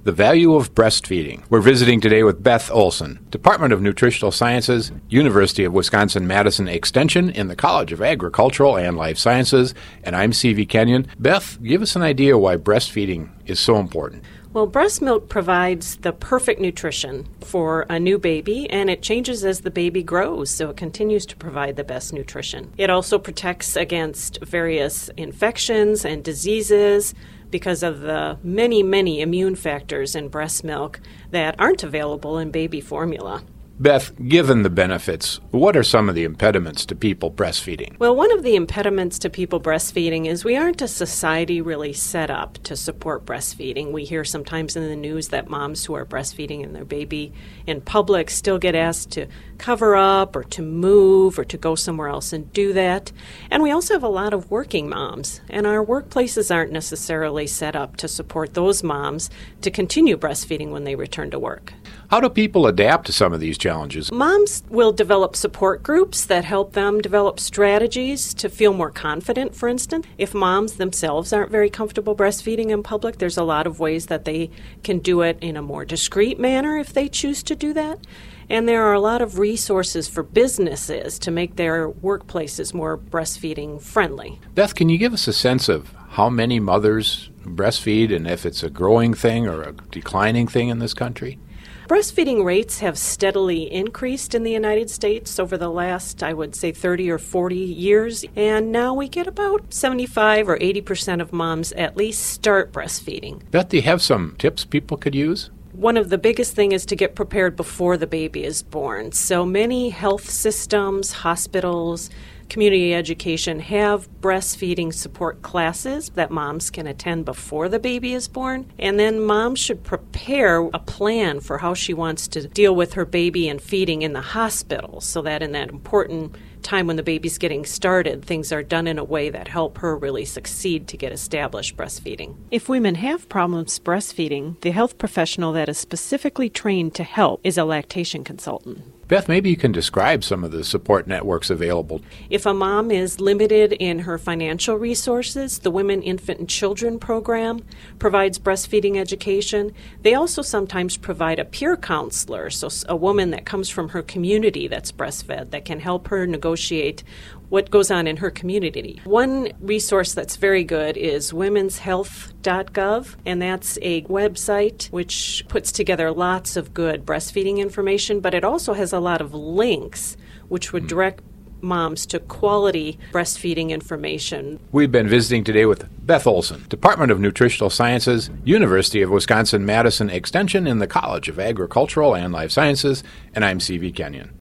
The Value of Breastfeeding. We're visiting today with Beth Olson, Department of Nutritional Sciences, University of Wisconsin-Madison Extension in the College of Agricultural and Life Sciences, and I'm C.V. Kenyon. Beth, give us an idea why breastfeeding is so important. Well, breast milk provides the perfect nutrition for a new baby, and it changes as the baby grows, so it continues to provide the best nutrition. It also protects against various infections and diseases because of the many immune factors in breast milk that aren't available in baby formula. Beth, given the benefits, what are some of the impediments to people breastfeeding? Well, one of the impediments to people breastfeeding is we aren't a society really set up to support breastfeeding. We hear sometimes in the news that moms who are breastfeeding and their baby in public still get asked to cover up or to move or to go somewhere else and do that. And we also have a lot of working moms, and our workplaces aren't necessarily set up to support those moms to continue breastfeeding when they return to work. How do people adapt to some of these challenges? Moms will develop support groups that help them develop strategies to feel more confident, for instance. If moms themselves aren't very comfortable breastfeeding in public, there's a lot of ways that they can do it in a more discreet manner if they choose to do that. And there are a lot of resources for businesses to make their workplaces more breastfeeding friendly. Beth, can you give us a sense of how many mothers breastfeed and if it's a growing thing or a declining thing in this country? Breastfeeding rates have steadily increased in the United States over the last, I would say, 30 or 40 years. And now we get about 75 or 80% of moms at least start breastfeeding. Beth, do you have some tips people could use? One of the biggest things is to get prepared before the baby is born. So many health systems, hospitals, community education have breastfeeding support classes that moms can attend before the baby is born. And then moms should prepare a plan for how she wants to deal with her baby and feeding in the hospital so that in that important time when the baby's getting started, things are done in a way that help her really succeed to get established breastfeeding. If women have problems breastfeeding, the health professional that is specifically trained to help is a lactation consultant. Beth, maybe you can describe some of the support networks available. If a mom is limited in her financial resources, the Women, Infant, and Children program provides breastfeeding education. They also sometimes provide a peer counselor, so a woman that comes from her community that's breastfed that can help her negotiate what goes on in her community. One resource that's very good is womenshealth.gov, and that's a website which puts together lots of good breastfeeding information, but it also has a lot of links which would direct moms to quality breastfeeding information. We've been visiting today with Beth Olson, Department of Nutritional Sciences, University of Wisconsin-Madison Extension in the College of Agricultural and Life Sciences, and I'm C.V. Kenyon.